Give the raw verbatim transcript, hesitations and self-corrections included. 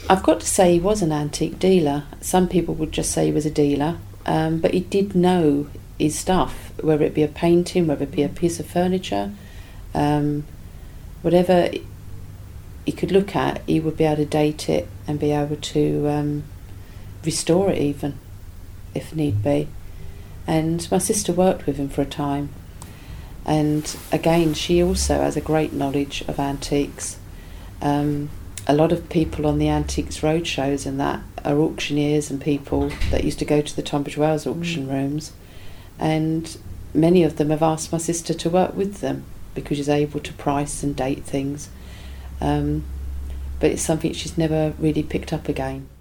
I've got to say he was an antique dealer. Some people would just say he was a dealer, um, but he did know his stuff, whether it be a painting, whether it be a piece of furniture, um, whatever he could look at, he would be able to date it and be able to um, restore it even, if need be. And my sister worked with him for a time, and again she also has a great knowledge of antiques. Um, a lot of people on the Antiques Roadshows and that are auctioneers and people that used to go to the Tunbridge Wells auction mm. rooms, and many of them have asked my sister to work with them because she's able to price and date things, um, but it's something she's never really picked up again.